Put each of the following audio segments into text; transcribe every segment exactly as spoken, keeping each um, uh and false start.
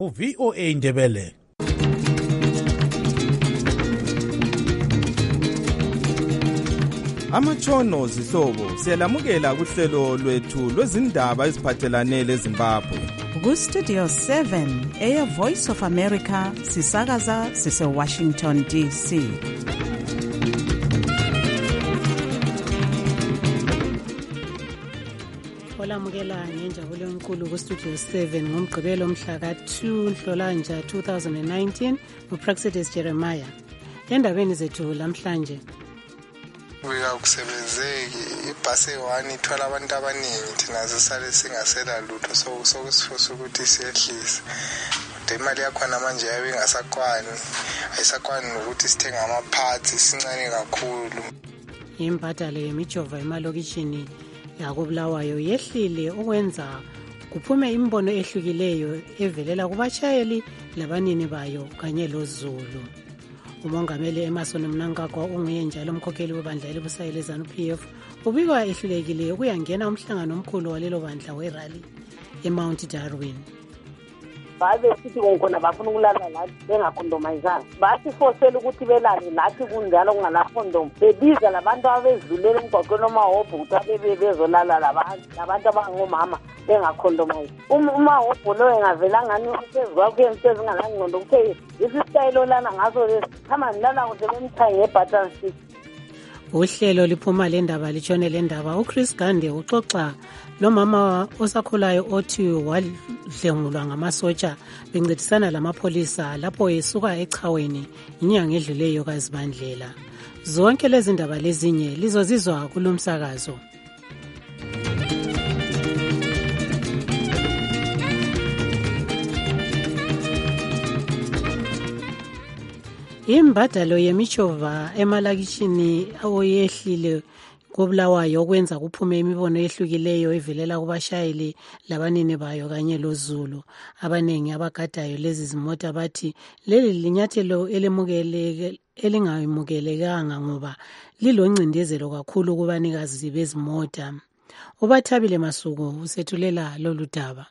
U-V O A Ndebele. Amatshono zihlobo siyalamukela kuhlelo lwethu lwezindaba eziphathelane leZimbabwe. Ku-Studio seven, Air Voice of America, sisakaza sise-Washington D C. Olamukela ngenjabulo enkulu ku-Studio seven ngomgqibelo mhla ka-two Nhlolanja two thousand nineteen uPraxidis Jeremiah. Endabeni zethu lamhlanje. Uyakusebenzeki ibhasi one ithwala abantu abaningi thina sisale singasela lutho sokusifusa ukuthi siyehlise. Kodwa imali yakhona manje yabe ingasakwani ayisakwani nokuthi sithenga amaphathi sincane kakhulu. Imbadalo yemijova emalokishini yakoBulawayo yehlile okwenza kuphume imbono ehlukileyo evelela kubashayeli labanini bayo kanye loZulu. Umongameli Emmerson Mnangagwa unguye njalo umkhokheli webandla elibusayo leZANU-P F ubikwa ehlulekile ukuyangena umhlangano omkhulu walelo bandla werally eMount Darwin. Babe sithi ngona bafuna ukulala lathi bengakhondomayizana bathi fosela ukuthi belale lathi kunjalo kungala condom bebiza labantu abezulele emgwaqweni omahobho ukuthi abe bezolala labantu labantu abangomama bengakhondomayiza uma hobho lo engavela ngani usezwakho emsebenzi ngalangqondo kuthe isistayilo lana ngazo lesikhama nilala ukuthi bemthayi ngebutton stick. Uhlelo liphuma lendaba litshone lendaba uChris Gande uxoxa lo mama osakhulayo othi wadlengulwa ngamasotsha bencedisana lamapholisa lapho esuka echaweni inyanga edluleyo kaZibandlela. Zonke lezi ndaba lezinye lizozizwa kulomsakazo. Imbadalo yemijova emalakishini oyehlile koBulawayo okwenza kuphume imibono ehlukileyo evelela kubashayeli labanini bayo kanye loZulu. Abanengi abagadayo lezi zimota bathi leli linyathelo elemukeleke elingamukelekanga ngoba liloncindezelo kakhulu kubanikazi bezimota. Ubathabile Masuku usethulela lolu daba.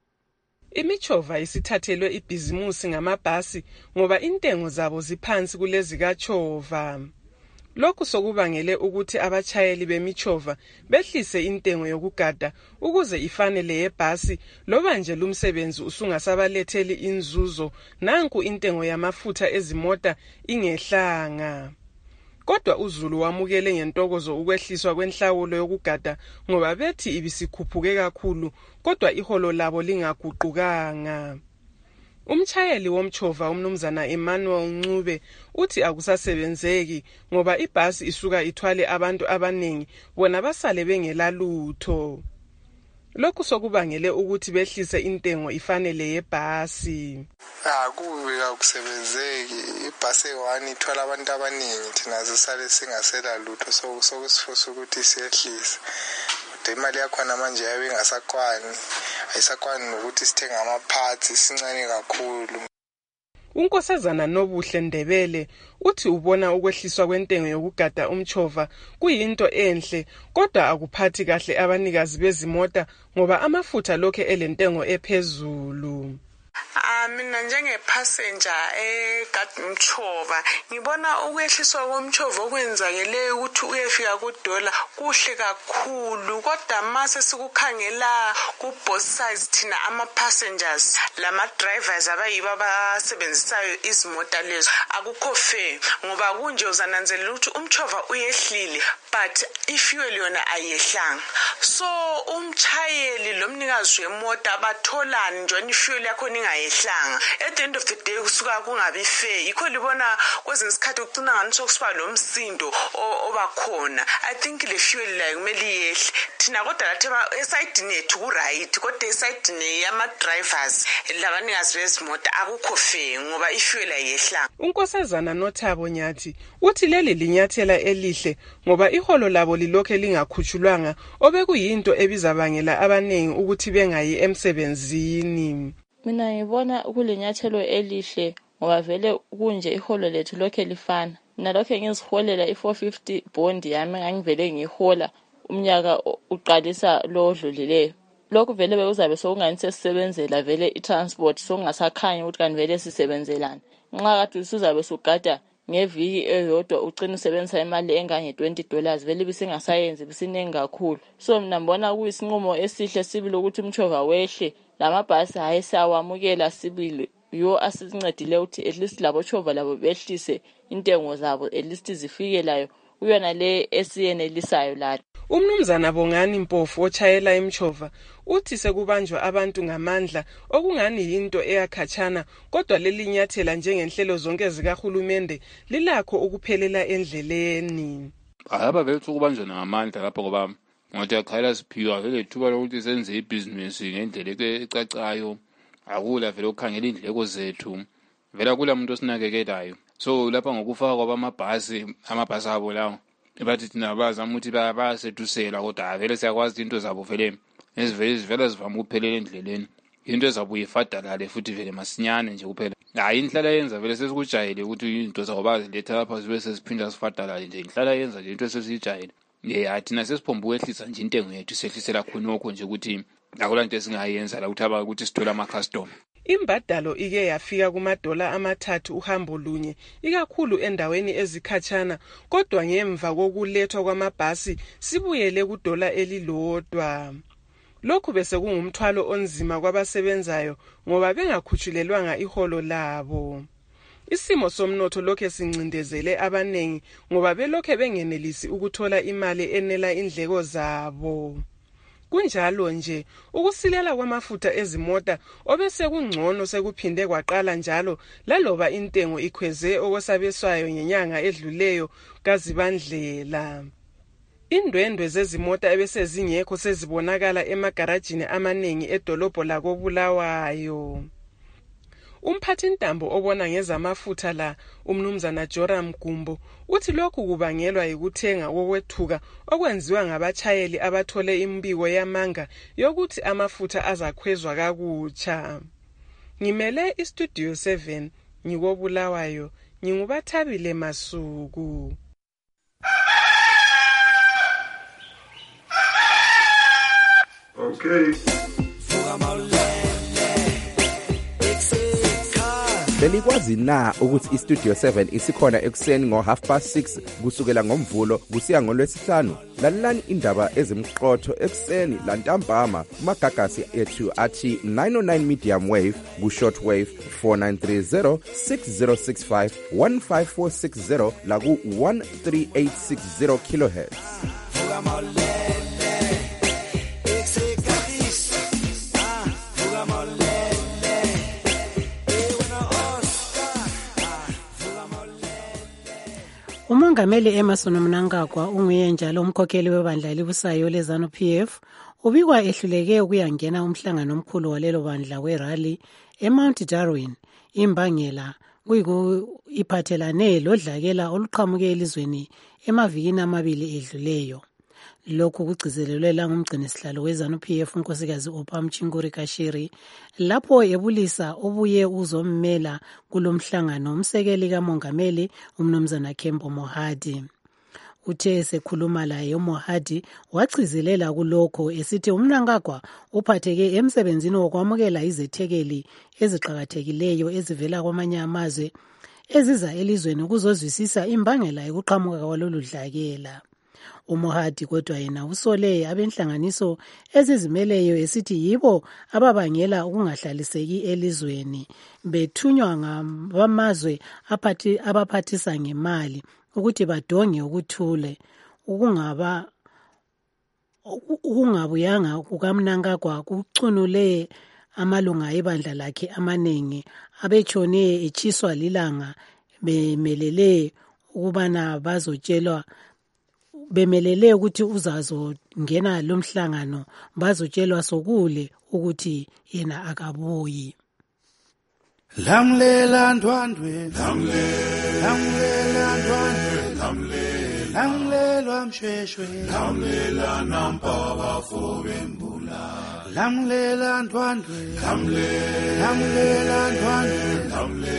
Imijova isithathelwe ibhizimusi ngamabhasi ngoba intengo zabo ziphansi kulezi kaChova. Lokhu sokubangele ukuthi abachayeli bemijova behlise intengo yokugada ukuze ifanele yebhasi loba nje lumsebenzi usungasabaletheli inzuzo nanku intengo yamafutha ezimota ingehlanga. Kodwa uZulu wamukele ngentokozo ukwehliswa kwenhlawulo yokugada ngoba bethi ibisikhuphuke kakhulu kodwa iholo labo lingaguqukanga. Umchayeli womchova umnumzana Emmanuel Ncube uthi akusasebenzeki ngoba ibhasi isuka ithwale abantu abanengi bona basale bengelalutho. Lokhu sokubangele ukuthi behlise intengo ifanele yebhasi. Ah kubi akusebenzeki ibhasi one ithwala abantu abaningi thina sisale singasela lutho sokusifusa ukuthi siyehlise. Kodwa imali yakhona manje yabe ingasakwani ayisakwani nokuthi sithenga amaphathi sincane kakhulu. Unkosazana Nobuhle Ndebele uthi ubona ukwehliswa kwentengo yokugada umchova kuyinto enhle kodwa akuphathi kahle abanikazi bezimota ngoba amafutha lokho elentengo ephezulu. Ah mina njenge passenger egada umchova ngibona ukwehliswa komchova okwenzakele ukuthi uyefika kudola kuhle kakhulu kodwa mase sikukhangela ku both sides thina ama passengers lama drivers abayibo abasebenzisayo izimota lezo akukho fair ngoba kunje uzananzelela ukuthi umchova uyehlile but ifuel yona ayehlanga so umchayeli lomnikazi wemota batholani nje ifuel yakho ningayehlanga at the end of the day kusuka kungabi fair yikho libona kwezinye isikhathi ucina ngani sokusiba lo msindo obakhona. I think le fuel la kumele yehle thina kodwa lathi eside nethu ku right kodwa eside ne yama drivers labanikazi bezimota akukho fair ngoba ifuel ayehlanga. Unkosazana Nothabo Nyathi uthi leli linyathela elihle ngoba iholo labo lilokhe lingakhushulwanga obekuyinto ebizabangela abanengi ukuthi bengayi emsebenzini. Mina ngibona kulenyathelo elihle ngoba vele kunje iholo lethu lokhe lifana. Mina lokhe ngiziholela i-four fifty bond yami ngangivele ngihola umnyaka uqalisa lo odlulileyo. lokhu vele bekuzabe sokungani sesisebenzela vele i-transport sokungasakhanyi ukuthi kanti vele sisebenzelani. Nxa kade usuzabe sugada ngeviki eyodwa ugcina usebenzisa imali engange-twenty dollars vele bisingasayenzi bisinengi kakhulu. So mina mbona kuyisinqumo esihle sibili ukuthi umchova wehle, lamabhasi hayi siyawamukela sibili, yo asincedile ukuthi at least labo chova labo behlise intengo zabo at least zifikelayo uyona le esiyenelisayo lathi. Umnumzana Bongani Mpofu ochayela imchova uthi sekubanjwa abantu ngamandla okungani yinto eyakhatshana, kodwa leli nyathela njengenhlelo zonke zikahulumende lilakho ukuphelela endleleni. Ahaba bethu kubanjwa ngamandla lapho ngoba ngathi akhayela siphiwa vele thuba lokuthi senze ibhizinisi ngendlela ecacayo, akula vele ukukhangela indleko zethu, vele akula umuntu osinakekelayo. So lapha ngokufaka kwabamabhasi, amabhasi abo lawo bathi thina bazama ukuthi bayasedusela kodwa vele siyakwazi into zabo vele ezivele zivela zivama ukuphelela endleleni, into ezabuye ifadalale futhi vele masinyane nje kuphela. Hayi inhlala yenza vele sesikujayele ukuthi into zabo baziletha lapha zibe sesiphinda sifadalale nje, inhlala yenza nje into esesijayele. Yeah, thina sesiphomba ukwehlisa nje intengo yethu sehlisela khonokho nje ukuthi akula into esingayenza la ukuthi aba ukuthi sithola ama customer. Imbadalo ike yafika kumadola amathathu uhambo lunye ikakhulu endaweni ezikhatshana, kodwa ngemva kokulethwa kwamabhasi sibuyele kudola elilodwa. Lokhu bese kungumthwalo onzima kwabasebenzayo ngoba bengakhuchulelwanga iholo labo. Isimo somnotho lokhe sincindezele abanengi ngoba belokhe bengenelisi ukuthola imali enela indleko zabo. Kunjalo nje ukusilela kwamafutha ezimota obese kungcono sekuphinde kwaqala njalo laloba intengo ikhweze okwesabeswayo ngenyanga edluleyo kaZibandlela. Indwendwe zezimota ebese zingekho sezibonakala emagarajini amanengi edolobho lako Bulawayo. Umphathintambo obona ngezamafutha la umnumzana Joram Gumbo uthi lokhu kubangelwa yikuthenga kokwethuka okwenziwa ngabachayeli abathole imbiko yamanga yokuthi amafutha azakhwezwa kakutsha. Ngimele iStudio seven ngikobulawayo, ngingubathabile Masuku. Okay. Belikwazi na ukuthi iStudio seven isikhona ekuseni ngo half past six kusukela ngomvulo kusiya ngolwesihlanu? Lalelani indaba ezimqotho ekuseni lantambama kumagagasi ethu athi nine oh nine medium wave ku short wave four nine three zero six zero six five one five four six zero la ku one three eight six zero kilohertz. Umongameli Emerson Mnangagwa unguye njalo umkhokheli webandla elibusayo leZANU P F ubikwa ehluleke ukuyangena umhlangano omkhulu walelo bandla werally eMount Darwin. Imbangela kuyiku iphathelane lodlakela oluqhamuke elizweni emavikini amabili edluleyo. Lokhu kugcizelelwe ngumgcini sihlalo weZANU P F unkosikazi Opha Mchinguri Kashiri lapho ebulisa obuye uzommela kulomhlangano umsekeli kamongameli umnumzana Kembo Mohadi. Uthe esekhuluma laye uMohadi wagcizelela kulokho esithi uMnangagwa uphatheke emsebenzini wokwamukela izethekeli eziqhakathekileyo ezivela kwamanye amazwe eziza elizweni ukuzozwisisa imbangela yokuqhamuka kwalolu dlakela. uMohadi kodwa yena usole abenhlanganiso ezizimeleyo esithi yibo ababangela ukungahlaliseki elizweni bethunywa ngabamazwe aphathi abaphathisa ngemali ukuthi badonge ukuthule ukungaba ukungabuyanga kukaMnangagwa kucunule amalunga ebandla lakhe amanengi abetshone echiswa lilanga bemelele ukubana bazotshelwa bemelele ukuthi uzazo ngena lomhlangano bazotshelwa sokule ukuthi yena akabuyi. Lamlela ndwandwe lamlela lamlela ndwandwe lamlela lamlela msheshwe lamlela nampa bafobembula lamlela ndwandwe lamlela lamlela ndwandwe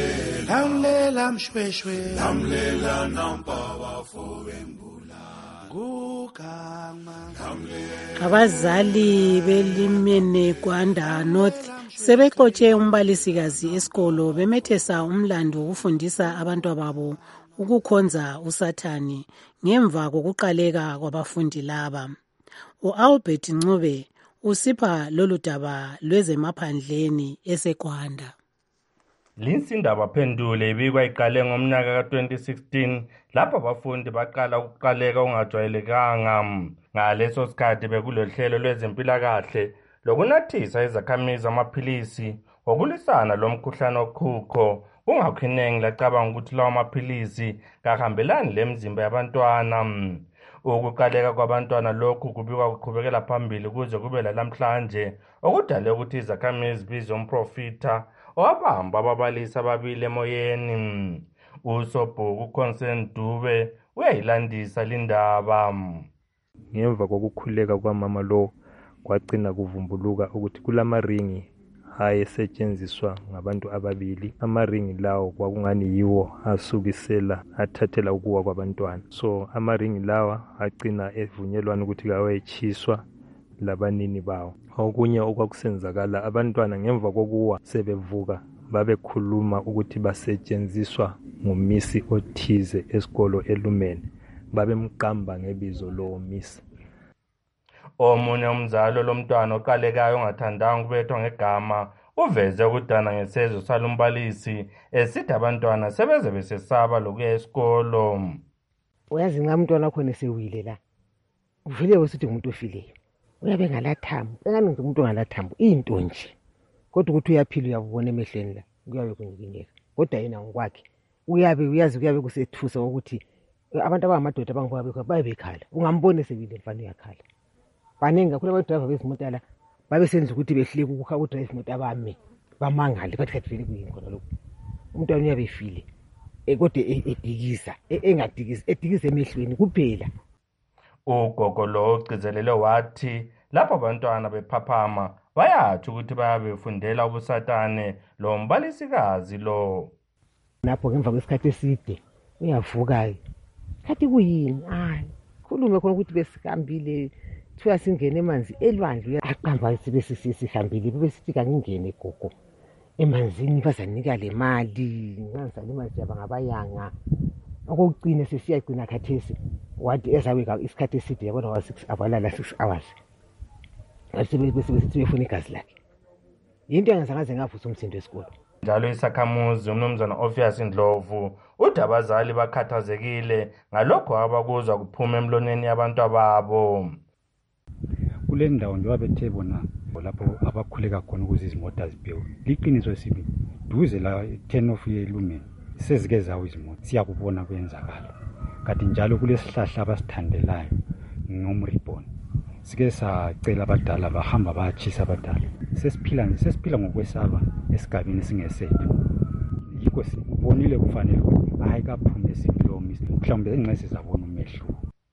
lamlela lamlela msheshwe lamlela nampa bafobembula Abazali belimene Gwanda North sebexotshe umbalisikazi esikolo bemethesa umlando wokufundisa abantwababo ukukhonza uSathani ngemva kokuqaleka kwabafundi laba. U-Albert Ncube usipha lolu daba lwezemaphandleni eseGwanda. Linsindaba phendule ibikwa iqale ngomnyaka ka twenty sixteen lapho abafundi baqala ukuqaleka ongajwayelekanga. Ngaleso sikhathi bekulohlelo lwezempilakahle lokunathisa izakhamizi amaphilisi okulisana lomkhuhlane oqhuqho. Kungakho iningi lacabanga ukuthi lawo maphilisi kahambelani lemizimba yabantwana. Ukuqaleka kwabantwana lokhu kubikwa kuqhubekela phambili kuze kube lalamhlanje okudale ukuthi izakhamizi bizwe umprofita owabamba ababalisi ababili emoyeni. Usobhuku Concern Dube uyayilandisa lindaba. Ngemva kokukhuleka kwamama lo kwagcina kuvumbuluka ukuthi kulamaringi ayesetshenziswa ngabantu ababili. Amaringi lawo kwakungani yiwo asukisela athathela ukuwa kwabantwana. So amaringi lawa agcina evunyelwana ukuthi kawayechiswa labanini bawo. Okunye okwakusenzakala abantwana ngemva kokuwa sebevuka babekhuluma ukuthi basetshenziswa ngumisi othize esikolo eLumene, babemqamba ngebizo lo misi. Omunye umzalo lomntwana oqalekayo ongathandanga ukubethwa ngegama uveze ukudana ngesezo salumbalisi esithi abantwana sebeze besesaba lokuya esikolo. Uyazi nxa umntwana wakho nesewile la uvile usithi umuntu ofileyo uyabe ngalathambo engani nje umuntu ongalathambo into nje kodwa ukuthi uyaphila uyabona emehlweni la kuyabe kunyikinyeka kodwa yena ngokwakhe uyabe uyazi kuyabe kusethusa ukuthi abantu abangamadoda abangokwabo baye bekhala ungambone sewile mfana uyakhala. Baningi kakhulu abadriver bezimota la babe senza ukuthi behlike ukukha udrive imota bami bamangale bathi kathi vele kuyini khona lokho. Umntwana uyabe efile kodwa edikiza engadikiza edikiza emehlweni kuphela. Ugogo lo ugcizelele wathi lapho abantwana bephaphama bayathi ukuthi bayabe befundela ubusatane lo mbalisikazi lo. Lapho ngemva kwesikhathi eside uyavuka kathi kuyini hayi khulume khona ukuthi besikambile thiwa singene emanzi elwandle aqamba sibesisi sihambile besithi kangingene gogo emanzini bazanika le mali nganisa le mali yaba ngabayanga okugcina sesiyagcina khathesi wathi ezaweka isikhathi eside yabona wa six abalala six hours asibe besithi befuna igazi lakhe into engazangaze ngavusa umsindo esikolo. Njalo isakhamuzi umnumzana Obvious Ndlovu uthi abazali bakhathazekile ngalokho abakuzwa kuphuma emloneni yabantu ababo. Kule ndawo nje wabethe bona lapho abakhuleka khona ukuze izimota zibhewe liqiniso sibi duze la ten of yeLumene sezike zawo izimota siyakubona kwenzakala kanti njalo kulesihlahla abasithandelayo ngomribhoni sike sacela abadala bahamba bayachisa abadala sesiphila sesiphila ngokwesaba esigabeni singesethu yikho sibonile kufanele ukuthi hayi kaphume simlomisi mhlawumbe engcese zabona umehlo.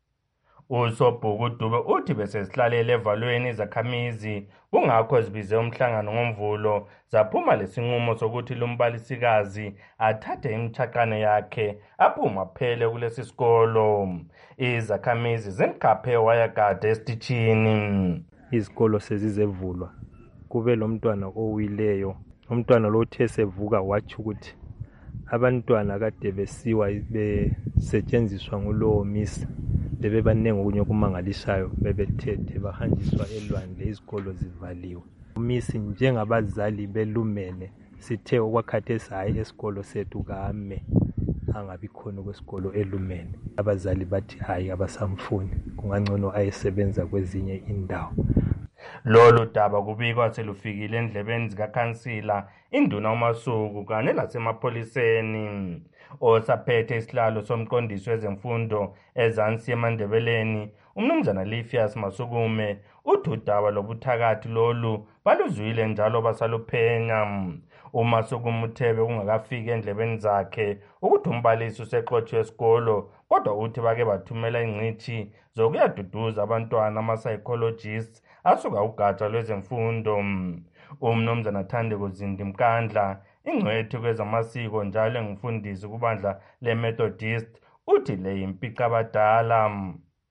Usobhuku Dube uthi besesihlalele evalweni izakhamizi kungakho zibize umhlangano ngomvulo zaphuma lesinqumo sokuthi lumbalisikazi athathe imithaqane yakhe aphuma phele kulesi sikolo. Izakhamizi zinkhaphe wayagade esitishini. Izikolo sezizevulwa kube lo mntwana owileyo umntwana lo uthe sevuka wathi ukuthi abantwana kade besiwa besetshenziswa ngulowo misi bebe banengi okunye okumangalisayo bebethethe bahanjiswa elwandle izikolo zivaliwe. Umisi njengabazali beLumene sithe okwakhathesi hayi esikolo sethu kame angabi khona kwesikolo eLumene. Abazali bathi hayi abasamfuni kungangcono ayesebenza kwezinye indawo. Lolu daba kubikwa selufikile endlebeni zikakhansila induna uMasuku kanye lasemapholiseni. Osaphethe isihlalo somqondisi wezemfundo ezansi eMandebeleni umnumzana Lifias Masukume uthi udaba lobuthakathi lolu baluzwile njalo basaluphenya. uMasukume uthebe kungakafiki endlebeni zakhe ukuthi umbalisi usexotshiwe esikolo kodwa uthi bake bathumela ingcithi zokuyaduduza abantwana ama-psychologists asuka ugatsha lwezemfundo. Umnumzana Thandeko Zindi Mkandla ingcwethi kwezamasiko njalo engumfundisi kubandla le-Methodist uthi le yimpica abadala.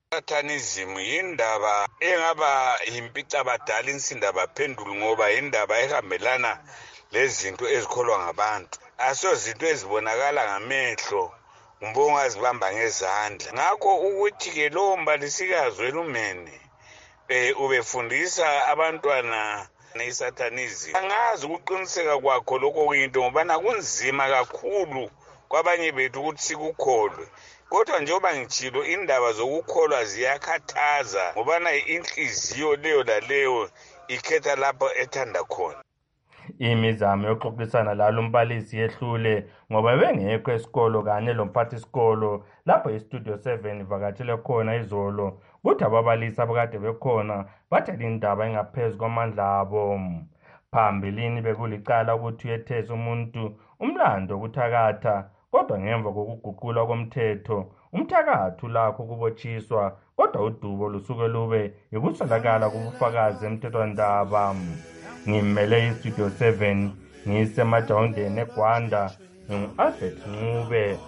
Satanism yindaba engaba impica badala insinda baphendula ngoba yindaba ehambelana lezinto ezikholwa ngabantu. Asozinto ezibonakala ngamehlo kumbe ongazibamba ngezandla. Ngakho ukuthi ke lo mbalisikazi welumene eh ubefundisa abantwana nesatanism. Angazi ukuqiniseka kwakho lokho kuyinto ngoba nakunzima kakhulu kwabanye bethu ukuthi sikukholwe. Kodwa njengoba ngitshilo indaba zokukholwa ziyakhathaza ngoba na inhliziyo leyo laleyo ikhetha lapho ethanda khona. Imizamo yokuxoxisana lalo umbalisi yehlule ngoba bengekho esikolo kanye lomphathisikolo lapho iStudio seven ivakatshele khona izolo kuthi ababalisi abakade bekhona bathela indaba engaphezulu kwamandla abo. Phambilini bekulicala ukuthi uyethesa umuntu umlando wokuthakatha kodwa ngemva kokuguqulwa komthetho umthakathi ulakho ukubotshiswa kodwa udubo lusuke lube yikuswelakala kubufakazi emthethwandaba. Ngimele iStudio seven ngisemajawundeni eGwanda ngingu-Albert Ncube.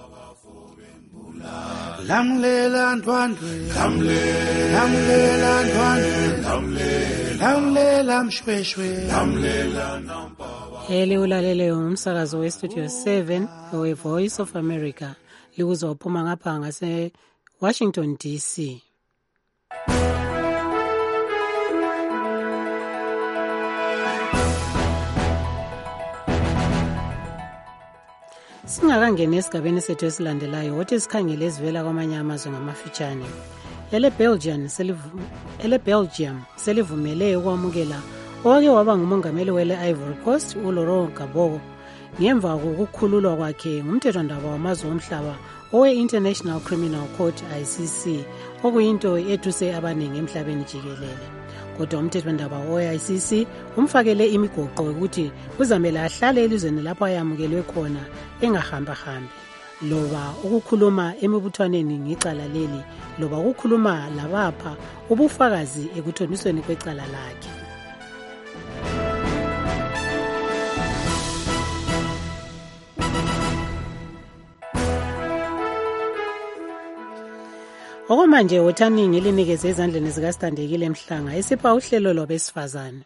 Lamlela ntwandwe lamlela ntwandwe lamlela mshweshwe lamlela nampaba. Heli ulalele umsakazo weStudio seven we Voice of America likuzwa uphuma ngapha ngase Washington D C. Singakangena esigabeni sethu esilandelayo wothi sikhangele ezivela kwamanye amazwe ngamafitshane. Ele Belgium selivu ele Belgium selivumele ukwamukela owake waba ngumongameli wele Ivory Coast uLaurent Gbagbo ngemva kokukhululwa kwakhe ngumthethwandaba wamazwe omhlaba owe International Criminal Court I C C okuyinto ethuse abaningi emhlabeni jikelele. Kodwa umthethwandaba we I C C umfakele imigoqo ukuthi kuzamela ahlale elizweni lapho ayamukelwe khona engahamba hambi loba ukukhuluma emibuthwaneni ngicala leli loba ukukhuluma labapha ubufakazi ekuthonisweni kwecala lakhe. Okwamanje wothaningi linikeze ezandleni zikaStandekile Mhlanga esipha uhlelo lwabesifazane.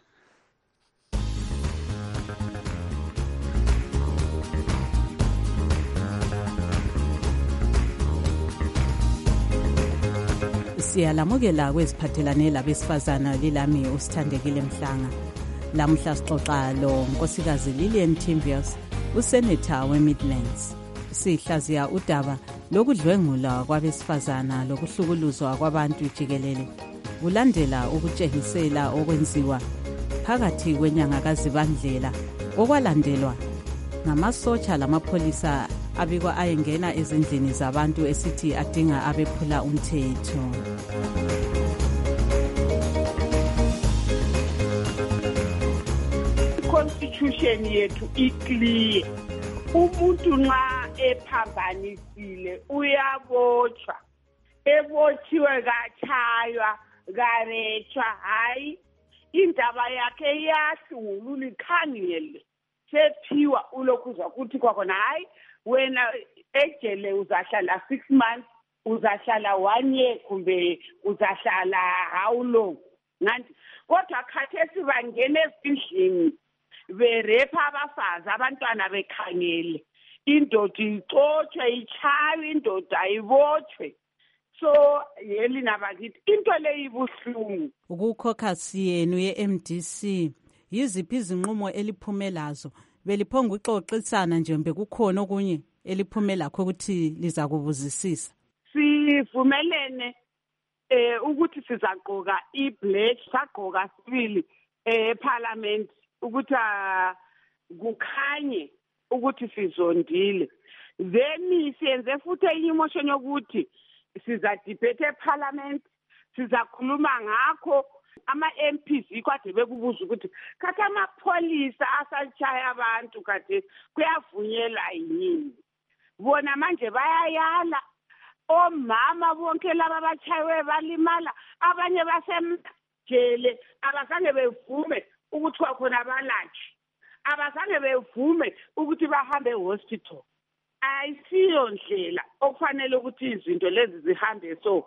Siyalamukela kweziphathelane labesifazana lilami uSthandekile Mhlanga. Lamhla sixoxa lo Nkosikazi Lillian Timbios, uSenator weMidlands. Sihlaziya udaba lokudlwengula kwabesifazana lokuhlukuluzwa kwabantu jikelele kulandela ukutshengisela okwenziwa phakathi kwenyanga kaZibandlela okwalandelwa ngamasotsha lamapholisa abikwa ayengena ezindlini zabantu esithi adinga abephula umthetho. Constitution yethu iclear. Umuntu nxa ephambanisile uyabotshwa, ebotshiwe katshaywa karethwa, hayi indaba yakhe iyahlungulula ikhangele sephiwa ulokuzwa ukuthi kwakhona hayi wena ejele uzahlala six months, uzahlala one year kumbe uzahlala how long. Nanti kodwa khathesi bangena ezindlini berepha abafazi abantwana bekhangele, indoda ixotshwe ichawe, indoda ayibotshwe. So yeli nabakithi into le ibuhlungu. Ukukhokhasi yenu ye-M D C yiziphi izinqumo eliphumelazo beliphonga uxoxisana nje mbe kukhona okunye eliphumela lakho ukuthi liza kubuzisisa? Sivumelene eh ukuthi sizaqoka i-black saqoka sibili eh parliament ukuthi kukhanye ukuthi sizondile. Then siyenze futhi enye imotion yokuthi siza debate eParliament, sizakhuluma ngakho ama-M Ps ikwade bekubuza ukuthi kathi amapholisa asatshaya abantu kade kuyavunyela yini. Bona manje bayayala, omama bonke laba bachayiwe balimala, abanye basemjele abazange bevume ukuthi kwakhona abalatshi, abazange bevume ukuthi bahambe ehospital. Ayisiyo ndlela okufanele ukuthi izinto lezi zihambe so.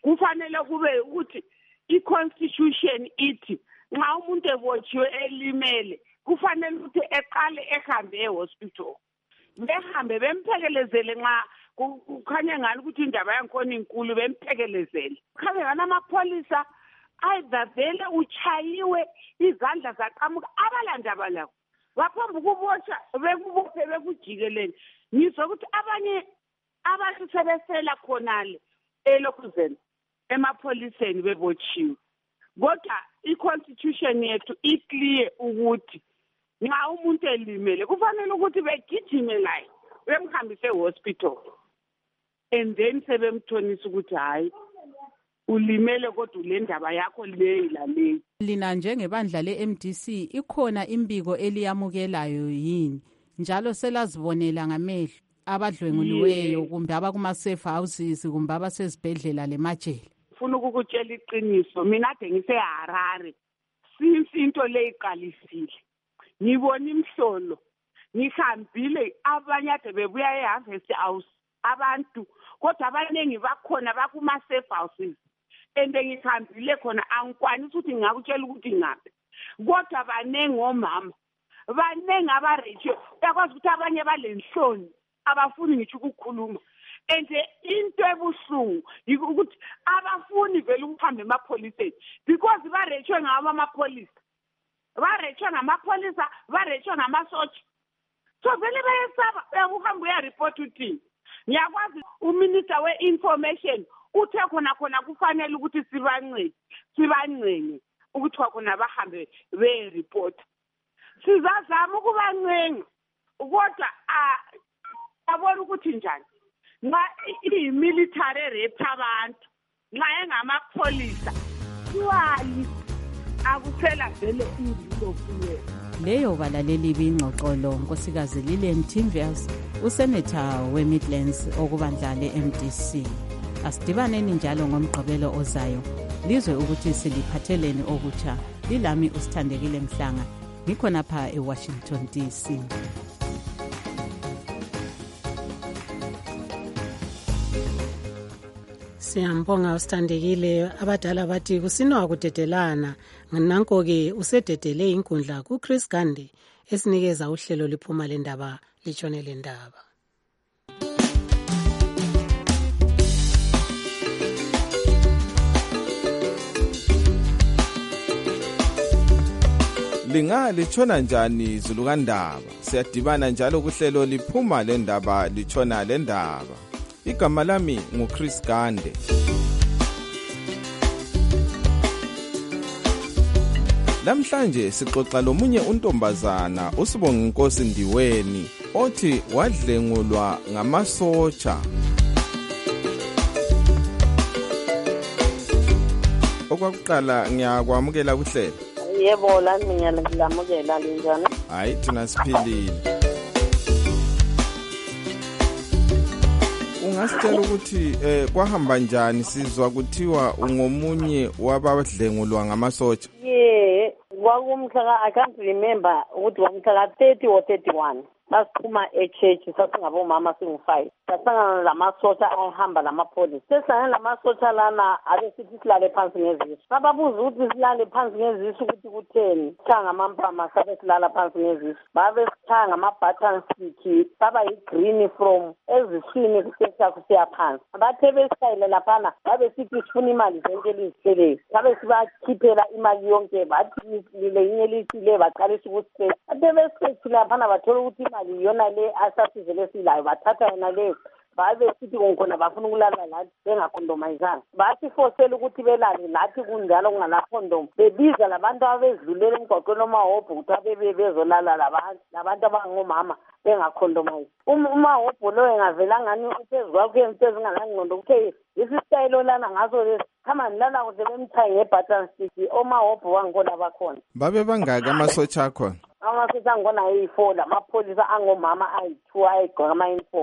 kufanele kube ukuthi i-constitution ithi nxa umuntu ebotshiwe elimele kufanele ukuthi eqale ehambe e-hospital behambe bemphekelezele nxa kukhanya ngani ukuthi indaba yankhona inkulu bemphekelezele khabe ngani amapholisa either vele uchayiwe izandla zaqamuka abalandaba lawo baphambi kubotsha bekubophe bekujikeleni ngizwa ukuthi abanye abantu sebesela khonale elokhuzeni emapholiseni bebotshiwe kodwa i-constitution yethu iclear ukuthi nxa umuntu elimele kufanele ukuthi begijime laye bemhambise e-hospital and then sebemthonisa ukuthi hayi ulimele kodwa le ndaba yakho leyi laleyi. Lina njengebandla le-M D C ikhona imbiko eliyamukelayo yini njalo selazibonela ngamehlo abadlwenguliweyo kumbe abakuma-safe houses kumbe abasezibhedlela lemajele? Funa ukukutshela iqiniso mina ade ngiseHarare since into le iqalisile ngibona imhlolo ngihambile abanye ade bebuya eHarvest House abantu kodwa abaningi bakhona bakuma-safe houses ende ngihambile khona angikwanisi ukuthi ngingakutshela ukuthi ngaphi kodwa banengi omama banengi abarejiwe uyakwazi ukuthi abanye balenhloni abafuni ngitsho ukukhuluma ende into ebuhlungu ukuthi abafuni vele ukuhamba emapholiseni because barejwe ngabo amapholisa barejwe ngamapholisa barejwe ngamasotsha so vele bayesaba ukuhamba uyareport uthini. Ngiyakwazi uminister we-information uthe khona khona kufanele ukuthi sibancenge sibancenge ukuthi khona bahambe be-report sizazama ukubancenga kodwa abona ukuthi njani nxa iyi-military rape abantu nxa engamapholisa kiwali akusela vele izinto kuye. Leyo balaleli bingxoxolo nkosikazi Lilian Timvers useneta we-Midlands okubandla le-M D C. Asidibaneni njalo ngomgqibelo ozayo lizwe ukuthi siliphatheleni okutsha. Lilami uSithandekile Mhlanga ngikhona pha eWashington D C. Siyambonga uSithandekile. Abadala bathi kusinwa kudedelana nanko-ke usededele inkundla kuChris Gande esinikeza uhlelo liphuma lendaba litshone lendaba. Linga litshona njani Zulukandaba? Siyadibana njalo kuhlelo liphuma lendaba litshona lendaba. Igama lami nguChris Gande. Lamhlanje sixoxa lomunye untombazana uSibonga Inkosi Ndiweni othi wadlengulwa ngamasotsha. Okwakuqala ngiyakwamukela kuhlelo. Yebo la ngiyamukela linjani? Hayi thina siphilile. Ungasitshela ukuthi eh kwahamba njani sizwa kuthiwa ungomunye wabadlengulwa ngamasotsha? Yeah, kwakumhla I can't remember ukuthi wamhla thirty or thirty-one. Basiphuma e-church sasingabomama singu-five sasangana lamasotsha ayahamba lamapholisa sesangana lamasotsha lana ake sithi silale phansi ngezisu bababuza ukuthi silale phansi ngezisu ukuthi kutheni sithanga ngamampama sabe silala phansi ngezisu babe sithanga ngama-button stick baba yi-green from eziswini kusesa kusiya phansi bathe besayile laphana babe sithi sifuna imali zonke elizihleleyo sabe sibakhiphela imali yonke bathi lile inye lithile baqalisa ukuthi bathe besithi laphana bathola ukuthi imali yona le asasizele silayo bathatha yona le babe sithi ngkhona bafuna ukulala lathi bengakhondomayizanga bathi fosela ukuthi belale lathi kunjalo kungalakhondom bebiza labantu abezidlulela emgwaqweni omahobho ukuthi abebe bezolala labantu labantu abangomama bengakhondomayizi umahobho lo engavela ngani uphezu kwakho into ezingalangqondo kuthe isisitayilo lana ngaso lesi khama nilala kuze bemthaye ngebutton stick omahobho wangkhona bakhona. Babe bangaki amasotsha akhona? Amasotsha angkhona ayi-four lamapholisa angomama ayi-two ayigqoka ama-uniform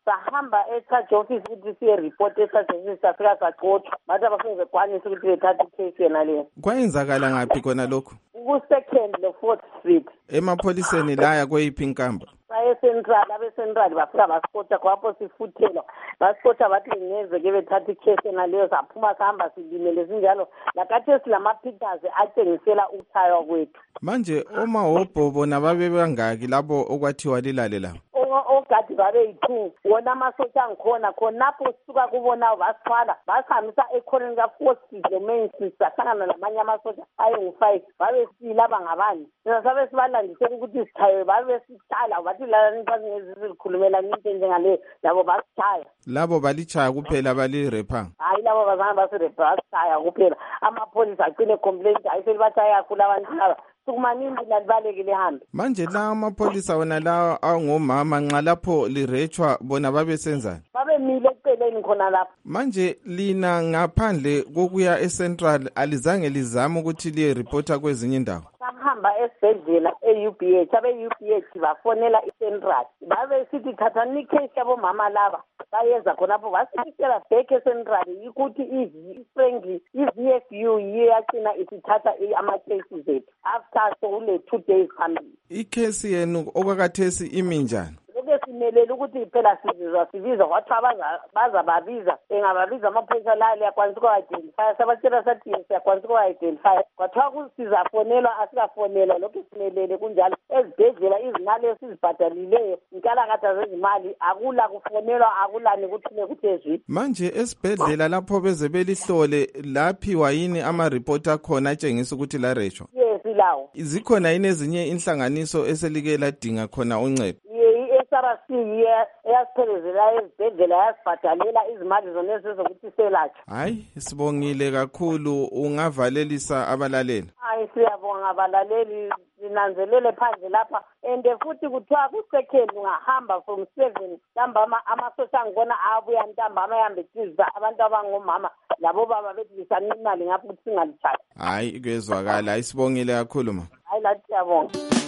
sahamba e-charge office ukuthi siye report e-charge office safika saxothwa bathi abaseze kwanisa ukuthi bethathe icase yena leyo. Kwayenzakala ngaphi kona lokho? Ku-second le-fourth street. Emapholiseni laya kweyiphi inkamba? Aye-central, abe-central bafika basikotha khapho sifuthelwa. Basikotha bathi ngeze-ke bethatha icase yena leyo saphuma sahamba silimele sinjalo. Lakathi silama-pictures atshengisela ukuthaywa kwethu. Manje omahobho bona babe bangaki labo okwathiwa lilale la? Ogadi babe yi-two wona amasotsha angikhona khonapho sisuka kubona basithwala basihambisa ekhoneni ka-fourth street lo-main street sahlangana namanye amasotsha ayi-five babe silaba ngabani sabe sibalandisela ukuthi sithayiwe babe sithala bathi lalani bazingezizilikhulumelani into enjengaleyo labo basithaya. Labo balitshaya kuphela balirephanga? Hayi labo bazange basirepha basithaya kuphela amapholisa agcine complaint ayiselibatshaya kakhulu abantu laba sukumaningi nalibalekile hambe. Manje la amapholisa wona la angomama nxa lapho lirechwa bona babe senzani? Babe mile eceleni khona lapho. Manje lina ngaphandle kokuya eCentral alizange lizama ukuthi liye reporter kwezinye indawo? Sahamba esibhedlela e-U B H abe-U B H bafonela iCentral babe sithi thathani icase yabo mama laba bayeza khonapho basibisela back eCentral ukuthi i-friendly i-V F U yiyo yagcina isithatha ama-cases ethu after sokule two days phambili. Icase yenu okwakathesi imi njani? Loke simelele ukuthi phela sizizwa sibiza kwathiwa baza babiza engababiza amaphoyisa la liyakwanisa ukwa-identify sabatshela sathi siyakwanisa ukwa-identify kwathiwa sizafonelwa asikafonelwa lokhu simelele kunjalo ezibhedlela izimali esizibhadalileyo inkalakatha zezimali akula kufonelwa akulani kuthile kuthezwi. Manje esibhedlela lapho beze belihlole laphiwa yini ama-report akhona atshengisa ukuthi larechwa? Yes lawo. Zikhona yini ezinye inhlanganiso eselike ladinga khona uncedo? I-S R C eyasiphelezela ezibhedlela yasibhadalela izimali zona ezizokuthi selatshwa. Hayi sibongile kakhulu ungavalelisa abalaleli. Hayi siyabonga abalaleli sinanzelele phandle lapha and futhi kuthiwa ku-second ungahamba from seven ntambama amasosha angibona abuya ntambama ehambe tiza abantu abangomama labo baba bethi lisani imali ngapho ukuthi singalitshayi. Hayi kwezwakala hayi sibongile kakhulu ma. Hayi lathi siyabonga.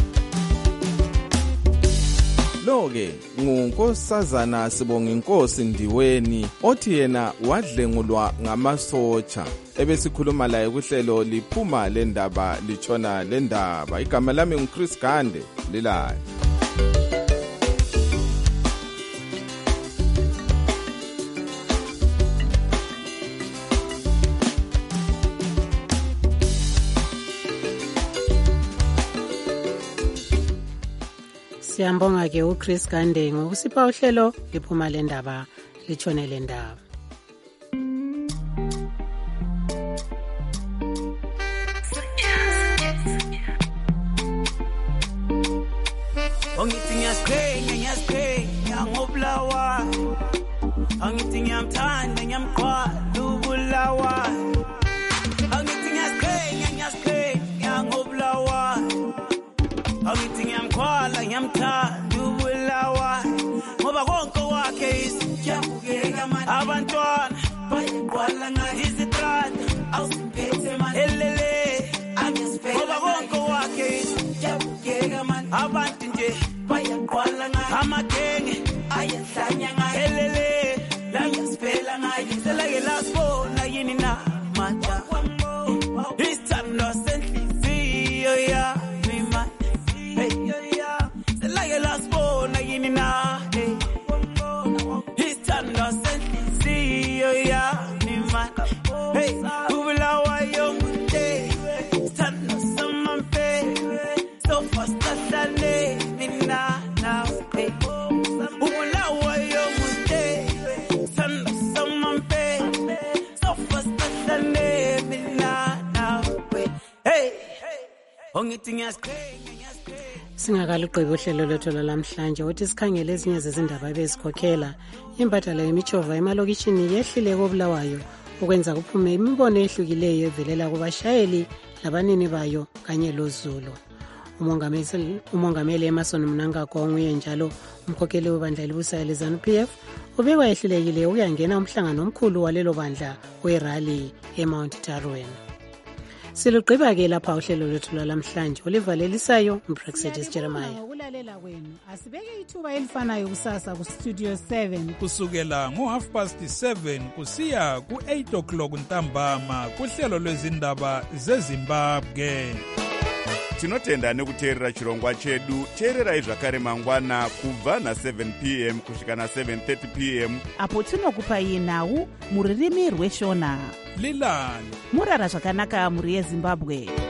Lo-ke ngunkosazana Sibonga Inkosi Ndiweni othi yena wadlengulwa ngamasotsha ebesikhuluma laye kuhlelo liphuma lendaba litshona lendaba. Igama lami nguChris Gande lilayo. Siyambonga ke uChris Gande ngokusipha uhlelo liphuma lendaba litshone lendaba. Ongithi ngiyasiqhenya ngiyasiqhenya ngobulawa Angithi ngiyamthanda ngiyamqhwala ubulawa Angithi ngiyasiqhenya ngiyasiqhenya ngobulawa Angithi ngiyamqhwala ngiyamthanda ubulawa ngoba konke wakhe isijabukeka manje abantwana bayiqhwala ngayo izitrata awusiphethe manje elele ngoba konke wakhe isijabukeka manje abantu nje bayaqhwala ngayo amagenge ayahlanya ngayo elele la ngiyasiphela ngayo selake lasibona yini na manje isithando senhliziyo yami manje selake lasibona yini na isithando senhliziyo yami manje ubulawa yomuntu isithando samampe so fast ahlale mina now ubulawa yomuntu isithando samampe so fast ahlale mina now hey ongithi ngiyasiqhenya Singakaluqeba uhlelo lwethu lamhlanje uthi sikhangele ezinye zezindaba ebezikhokhela impathala yemichova emalokishini yehlile kobulawayo ukwenza kuphume imibono ehlukileyo evelela kubashayeli labanini bayo kanye loZulu. Umongameli umongameli Emerson Mnangagwa nguye njalo umkhokheli webandla elibusayo leZANU P F ubekwa ehlulekile ukuyangena umhlangano omkhulu walelo bandla werally eMount Tarwen. Silugqiba-ke lapha uhlelo lwethu lwalamhlanje olivalelisayo uBrexit Jeremiah. Ngokulalela kwenu asibeke ithuba elifanayo kusasa kustudio seven kusukela ngo-half past seven kusiya ku-eight o'clock ntambama kuhlelo lwezindaba zezimbabwe. tinotenda nekuteerera chirongwa chedu. teererai zvakare mangwana kubva na-seven p m kusvika na-seven thirty p m apo tinokupai nhau muririmi rweshona. lilani murara zvakanaka muri yezimbabwe.